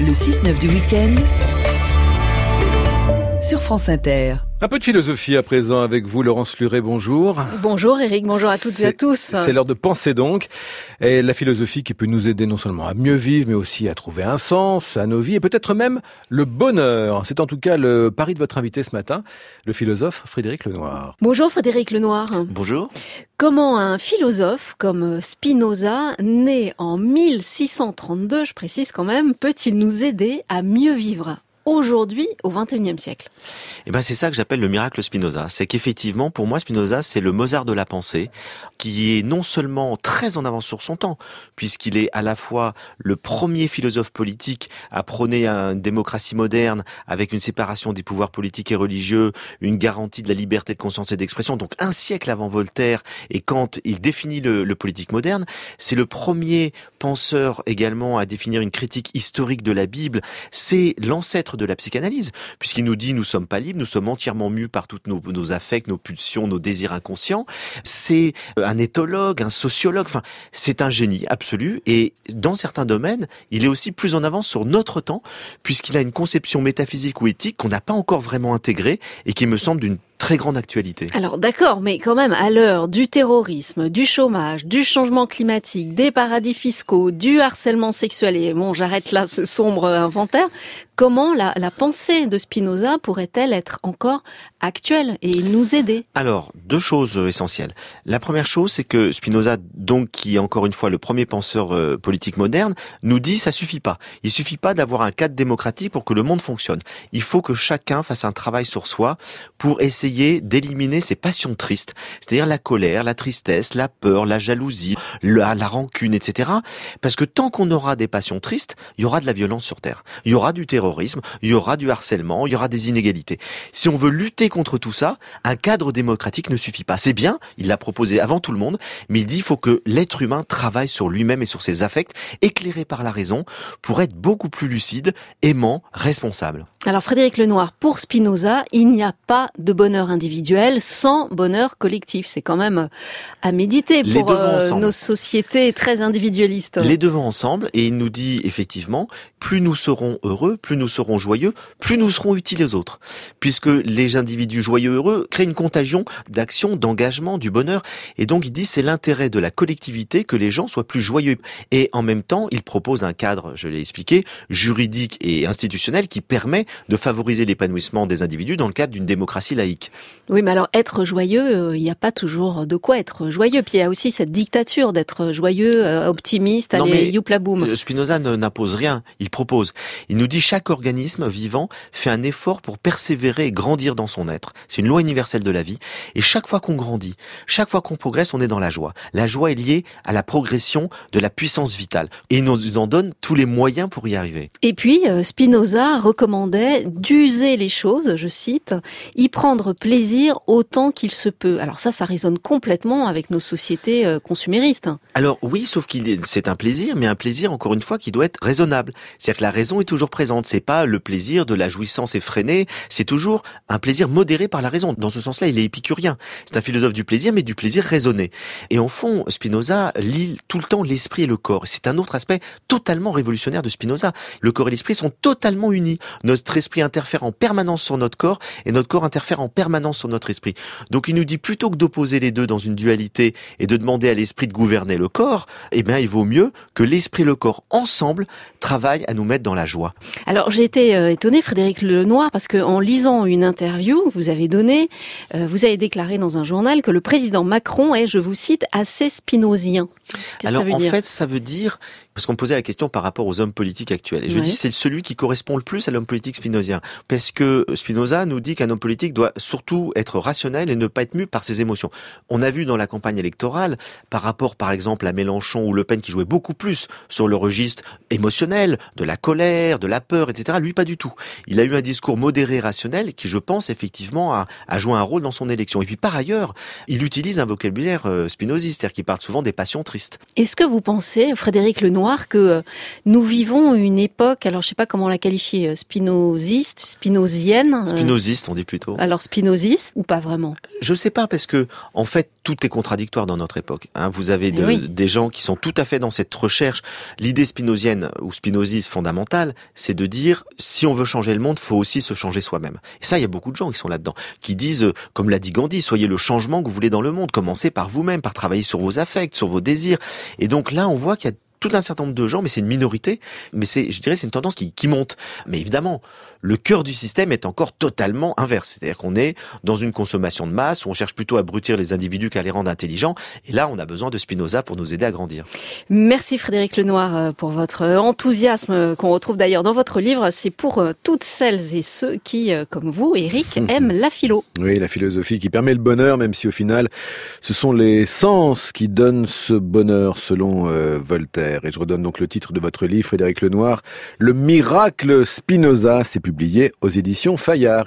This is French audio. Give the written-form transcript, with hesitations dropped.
Le 6-9 du week-end sur France Inter. Un peu de philosophie à présent avec vous, Laurence Luret, bonjour. Bonjour Eric, bonjour à toutes et à tous. C'est l'heure de penser donc. Et la philosophie qui peut nous aider non seulement à mieux vivre, mais aussi à trouver un sens à nos vies et peut-être même le bonheur. C'est en tout cas le pari de votre invité ce matin, le philosophe Frédéric Lenoir. Bonjour Frédéric Lenoir. Bonjour. Comment un philosophe comme Spinoza, né en 1632, je précise quand même, peut-il nous aider à mieux vivre aujourd'hui, au XXIe siècle? C'est ça que j'appelle le miracle Spinoza. C'est qu'effectivement, pour moi, Spinoza, c'est le Mozart de la pensée, qui est non seulement très en avance sur son temps, puisqu'il est à la fois le premier philosophe politique à prôner une démocratie moderne, avec une séparation des pouvoirs politiques et religieux, une garantie de la liberté de conscience et d'expression. Donc, un siècle avant Voltaire, et quand il définit le politique moderne, c'est le premier penseur également à définir une critique historique de la Bible. C'est l'ancêtre de la psychanalyse, puisqu'il nous dit nous sommes pas libres, nous sommes entièrement mus par toutes nos affects, nos pulsions, nos désirs inconscients. C'est un éthologue, un sociologue, enfin c'est un génie absolu, et dans certains domaines, il est aussi plus en avance sur notre temps, puisqu'il a une conception métaphysique ou éthique qu'on n'a pas encore vraiment intégrée et qui me semble d'une très grande actualité. Alors d'accord, mais quand même, à l'heure du terrorisme, du chômage, du changement climatique, des paradis fiscaux, du harcèlement sexuel, et bon, j'arrête là ce sombre inventaire, comment la pensée de Spinoza pourrait-elle être encore actuelle et nous aider? Alors, deux choses essentielles. La première chose, c'est que Spinoza, donc qui est encore une fois le premier penseur politique moderne, nous dit ça suffit pas. Il suffit pas d'avoir un cadre démocratique pour que le monde fonctionne. Il faut que chacun fasse un travail sur soi pour essayer d'éliminer ses passions tristes, c'est-à-dire la colère, la tristesse, la peur, la jalousie, la rancune, etc. Parce que tant qu'on aura des passions tristes, il y aura de la violence sur Terre. Il y aura du terrorisme, il y aura du harcèlement, il y aura des inégalités. Si on veut lutter contre tout ça, un cadre démocratique ne suffit pas. C'est bien, il l'a proposé avant tout le monde, mais il dit qu'il faut que l'être humain travaille sur lui-même et sur ses affects, éclairé par la raison, pour être beaucoup plus lucide, aimant, responsable. Alors Frédéric Lenoir, pour Spinoza, il n'y a pas de bonheur individuel sans bonheur collectif. C'est quand même à méditer pour nos sociétés très individualistes. Les deux vont ensemble, et il nous dit effectivement, plus nous serons heureux, plus nous serons joyeux, plus nous serons utiles aux autres. Puisque les individus joyeux heureux créent une contagion d'action, d'engagement, du bonheur. Et donc il dit c'est l'intérêt de la collectivité que les gens soient plus joyeux. Et en même temps, il propose un cadre, je l'ai expliqué, juridique et institutionnel qui permet de favoriser l'épanouissement des individus dans le cadre d'une démocratie laïque. Oui, mais alors être joyeux, il n'y a pas toujours de quoi être joyeux. Puis il y a aussi cette dictature d'être joyeux, optimiste, allez, youpla boum. Spinoza n'impose rien, il propose. Il nous dit chaque organisme vivant fait un effort pour persévérer et grandir dans son être. C'est une loi universelle de la vie. Et chaque fois qu'on grandit, chaque fois qu'on progresse, on est dans la joie. La joie est liée à la progression de la puissance vitale. Et il nous en donne tous les moyens pour y arriver. Et puis, Spinoza recommandait d'user les choses, je cite, y prendre plaisir autant qu'il se peut. Alors ça résonne complètement avec nos sociétés consuméristes. Alors oui, sauf c'est un plaisir, mais un plaisir, encore une fois, qui doit être raisonnable. C'est-à-dire que la raison est toujours présente. C'est pas le plaisir de la jouissance effrénée, c'est toujours un plaisir modéré par la raison. Dans ce sens-là, il est épicurien. C'est un philosophe du plaisir, mais du plaisir raisonné. Et en fond, Spinoza lie tout le temps l'esprit et le corps. C'est un autre aspect totalement révolutionnaire de Spinoza. Le corps et l'esprit sont totalement unis. Notre esprit interfère en permanence sur notre corps, et notre corps interfère en permanence sur notre esprit. Donc il nous dit, plutôt que d'opposer les deux dans une dualité et de demander à l'esprit de gouverner le corps, il vaut mieux que l'esprit et le corps ensemble travaillent à nous mettre dans la joie. Alors j'ai été étonnée, Frédéric Lenoir, parce qu'en lisant une interview que vous avez donnée, vous avez déclaré dans un journal que le président Macron est, je vous cite, assez spinozien. Alors en fait, ça veut dire, parce qu'on me posait la question par rapport aux hommes politiques actuels, et je dis c'est celui qui correspond le plus à l'homme politique spinozien, parce que Spinoza nous dit qu'un homme politique doit surtout être rationnel et ne pas être mu par ses émotions. On a vu dans la campagne électorale, par rapport par exemple à Mélenchon ou Le Pen qui jouait beaucoup plus sur le registre émotionnel, de la colère, de la peur, etc. Lui, pas du tout. Il a eu un discours modéré, rationnel, qui je pense effectivement a joué un rôle dans son élection. Et puis par ailleurs, il utilise un vocabulaire spinoziste, c'est-à-dire qu'il parle souvent des passions tristes. Est-ce que vous pensez, Frédéric Lenoir, Lenoir, que nous vivons une époque, alors je sais pas comment la qualifier, spinoziste, spinozienne. Spinoziste, on dit plutôt. Alors spinoziste ou pas vraiment? Je sais pas, parce que en fait tout est contradictoire dans notre époque. Vous avez des gens qui sont tout à fait dans cette recherche. L'idée spinozienne ou spinoziste fondamentale, c'est de dire si on veut changer le monde, faut aussi se changer soi-même. Et ça, il y a beaucoup de gens qui sont là-dedans, qui disent, comme l'a dit Gandhi, soyez le changement que vous voulez dans le monde. Commencez par vous-même, par travailler sur vos affects, sur vos désirs. Et donc là, on voit qu'il y a tout un certain nombre de gens, mais c'est une minorité, mais je dirais c'est une tendance qui monte. Mais évidemment, le cœur du système est encore totalement inverse. C'est-à-dire qu'on est dans une consommation de masse, où on cherche plutôt à abrutir les individus qu'à les rendre intelligents. Et là, on a besoin de Spinoza pour nous aider à grandir. Merci Frédéric Lenoir pour votre enthousiasme qu'on retrouve d'ailleurs dans votre livre. C'est pour toutes celles et ceux qui, comme vous, Éric, aiment la philo. Oui, la philosophie qui permet le bonheur, même si au final, ce sont les sens qui donnent ce bonheur, selon Voltaire. Et je redonne donc le titre de votre livre, Frédéric Lenoir, Le miracle Spinoza. C'est publié aux éditions Fayard.